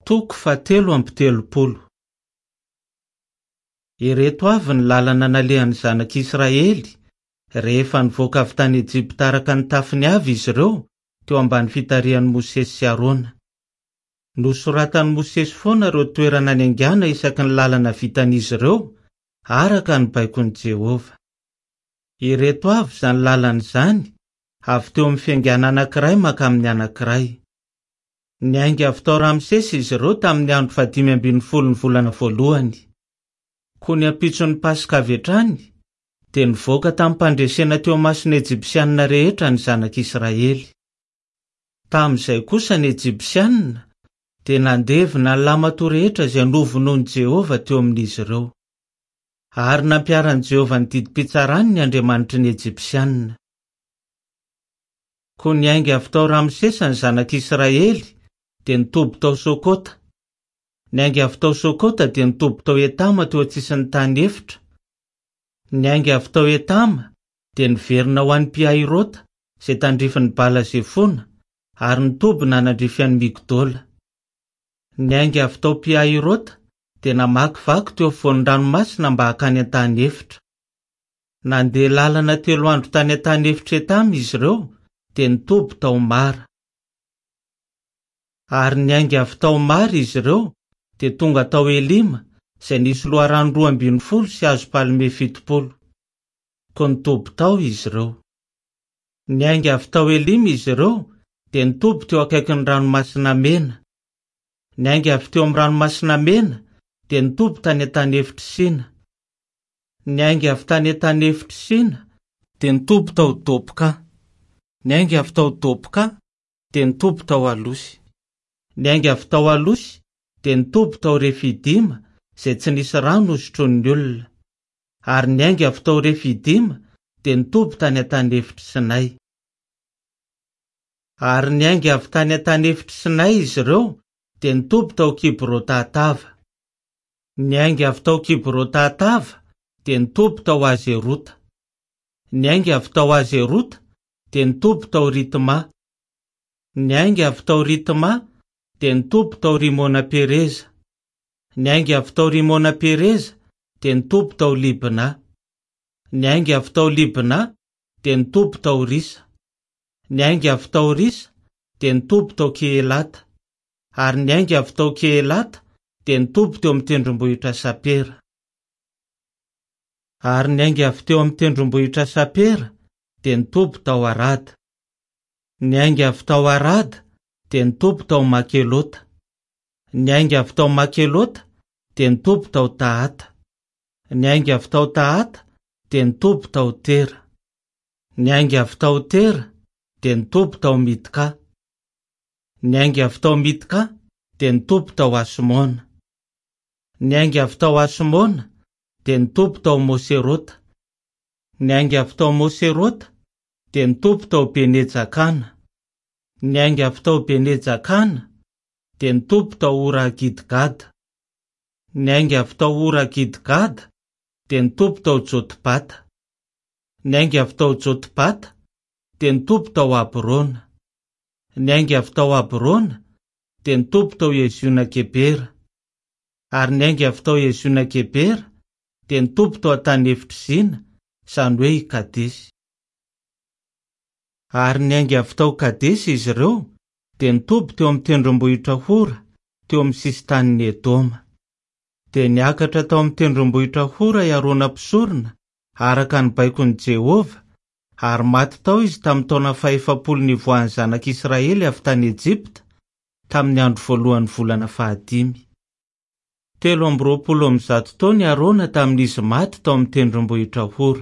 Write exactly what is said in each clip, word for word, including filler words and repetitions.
Toko fatelo amby telopolo. Ireto avy ny lalana nalehan'ny zanak'Israely rehefa nivoaka avy tany Ejipta araka ny tafiny avy izy ireo teo ambany fitarihan'i Mosesy sy Arona. Nosoratan'i Mosesy foana ireo toerana niaingana isaky ny lalana vitan'izy ireo araka ny baikon'i Jehova. Ireto avy zany lalana izany avy teo amin'ny fiangana anankiray maka amin'ny anankiray. Niainga avy tao Ramsesy izy ireo tamin'ny andro fadimy ambin'ny folo ny volana voalohany. Koa ny ampitson'ny Pasika avy hatrany dia nivoaka tamin'ny mpandresena teo mason'ny Ejipsianina rehetra ny zanak'Israely. Tamin'izay kosa ny Ejipsianina dia nandevina ny lamato rehetra izay novonoan'i Jehova teo amin'izy ireo. Ary nampiaran'i Jehova ny didi-pitsarany ny andriamanitry ny Ejipsianina. Koa niainga avy tao Ramsesa ny zanak'Israely dia nitoby tao Sokota. Niainga avy tao Sokota dia nitoby tao Etama teo antsisin'ny tany efitra. Niainga avy tao Etama dia niverina ho an'ny Piahirota izay tandrifin'ny Bala-Zefona ary nitoby nanandrify an'ny Migdola. Niainga avy tao Piahirota dia namakivaky teo afovoan'ny ranomasina mba hakany an-tany efitra. Nandeha lalana telo andro tany an-tany efitra Etama izy ireo dia nitoby tao Mara. Ary niainga avy tao Mara izy ireo dia tonga tao Elima izay nisy loharano roa ambin'ny folo sy hazo palme fitopolo. Koa nitoby tao izy ireo. Niainga avy tao Elima izy ireo dia nitoby teo akaikin'ny ranomasina mena. Niainga avy teo amin'ny ranomasina mena dia nitoby tany an-tany efitra Sina. Niainga avy tany an-tany efitra Sina dia nitoby tao Dopoka. Niainga avy tao Dopoka dia nitoby tao Alosy. Niainga avy tao Alosy dia nitoby tao Refidima izay tsy nisy rano hosotroan'ny olona. Ary niainga avy tao Refidima dia nitoby tany an-tany efitra Sinay. Ary niainga avy tany an-tany efitra Sinay izy ireo dia nitoby tao Kibrota-Hatava. Niainga avy tao Kibrota-Hatava dia nitoby tao Azerota. Niainga avy tao Azerota dia nitoby tao Ritma. Niainga avy tao Ritma dia nitoby tao Rimona Pereza. Niainga avy tao Rimona Pereza dia nitoby tao Libna. Niainga avy tao Libna dia nitoby tao Risa. Niainga avy tao Risa dia nitoby tao Kehelata. Ary niainga avy tao Kehelata dia nitoby teo amin'ny tendrombohitra Sapera. Ary niainga avy teo amin'ny tendrombohitra Sapera dia nitoby tao Arada. Niainga avy tao Arada dia nitoby tao Makelota. Niainga avy tao Makelota dia nitoby tao Tahata. Niainga avy tao Tahata dia nitoby tao Tera. Niainga avy tao Tera dia nitoby tao Mitka. Niainga avy tao Mitka dia nitoby tao Asmona. Niainga avy tao Asmona dia nitoby tao Moserota. Niainga avy tao Moserota dia nitoby tao Benejakana. Niainga avy tao Benejakana dia nitoby tao Ora-Gidgada. Niainga avy tao Ora-Gidgada dia nitoby tao Jotbata. Niainga avy tao Jotbata dia nitoby tao Abrona. Niainga avy tao Abrona dia nitoby tao Eziona-Gebera. Ary niainga avy tao Eziona-Gebera dia nitoby tao an-tany efitra Zina, izany hoe i Kadesy. Ary niainga avy tao Kadesy izy ireo dia nitoby teo amin'ny tendrombohitra Hora teo amin'ny sisin-tanin'ny Edoma. Dia niakatra tao amin'ny tendrombohitra Hora iarona mpisorona araka ny baikon'i Jehova, ary maty tao izy tamin'ny taona faha-efapolo nivoahan'ny zanak'Israely avy tany Ejipta tamin'ny andro voalohan'ny volana fahadimy. Telo amby roapolo amby zato taona iarona tamin'izy maty tao amin'ny tendrombohitra Hora.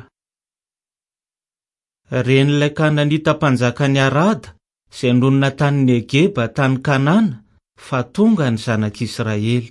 Ren'ilay Kananita mpanjakan'ny Arada izay nonina tany Negeba tany Kanana fa tonga ny zanak'Israely.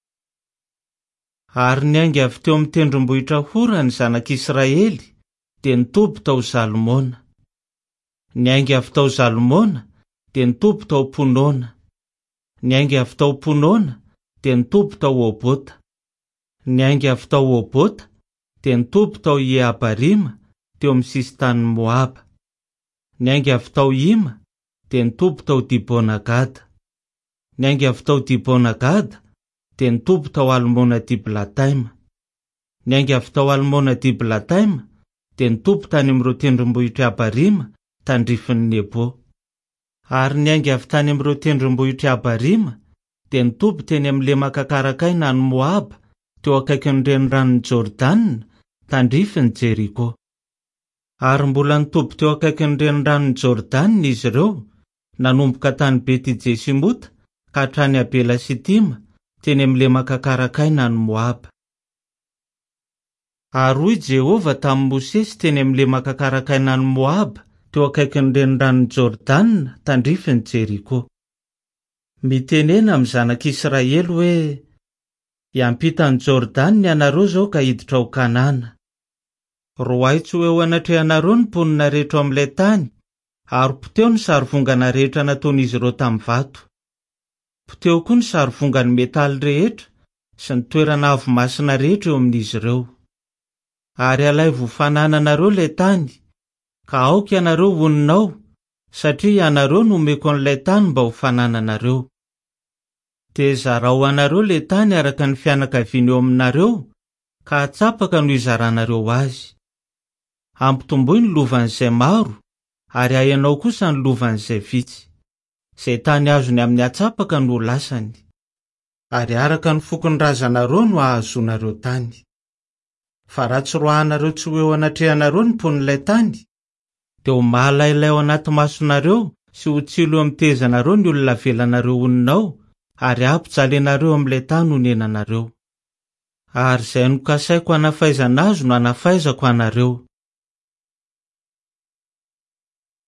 Ary niainga avy teo amin'ny tendrombohitra Hora ny zanak'Israely dia nitoby tao Zalmona. Niainga avy tao Zalmona dia nitoby tao Ponona. Niainga avy tao Ponona dia nitoby tao Obota. Niainga avy tao Obota dia nitoby tao Ieabarima teo amin'ny sisin-tanin'ny Moaba. Niainga avy tao Ima dia nitoby tao Dibonagada. Niaingy avy tao Dibonagada dia nitobo tao Almona Diblataima. Niaingy avy tao Almona Diblataima dia nitobo tany amin'ireo tendrombohitra Abarima tandrifin'ny Nebo. Ary niaingy avy tany amin'ireo tendrombohitra Abarima dia nitobo teny amin'le makakarakaina any Moaba teo akaikin'ny reniranon'ny Jordana tandrifin'ny Jeriko. Ary mbola nitobo teo akaikin'ny reniranon'ny Jordana izy ireo nanomboka tany Beti-Jesimota ka hatrany Abela Sitima teny amin'le makakarakaina any Moaba. Ary hoy Jehova tamin'i Mosesy teny amin'le makakarakaina any Moaba teo akaikin'ny reniranon'ny Jordana tandrifin'ny Jeriko. Mitenena amin'ny zanak'Israely hoe, hiampitan'ny Jordana ianareo zao ka hiditra ho Kanana. Roaitsy hoe ho anatrehanareo ny mponina rehetra amin'ilay tany, ary poteo ny sarivongana rehetra nataon'izy ireo tamin'ny vato. Poteo koa ny sarivongany metaly rehetra sy ny toerana avo masina rehetra eo amin'izy ireo. Ary alay vofanananareo ilay tany, ka aoka ianareo honinao, satria ianareo no omeko an'ilay tany mba ho fanananareo. Dia zarao anareo ilay tany araka ny fianakaviany eo aminareo, ka hatsapaka no izaranareo azy. Ampitomboy ny lovan'izay maro, ary ahianao kosa ny lovan'izay vitsy. Izay tany azony amin'ny hatsapaka no lasany. Ary araka ny fokony razanareo no ahazonareo tany. Fa raha tsoroahanareo tsy hoe ho anatrehanareo ny mpon'ilay tany, dia ho mahalailay ao anaty masonareo sy ho tsilo amin'ny tezanareo ny olona velanareo honinao, ary ampijalenareo amin'ilay tany honenanareo. Ary izay no kasaiko hanafaizana azy no hanafaizako anareo.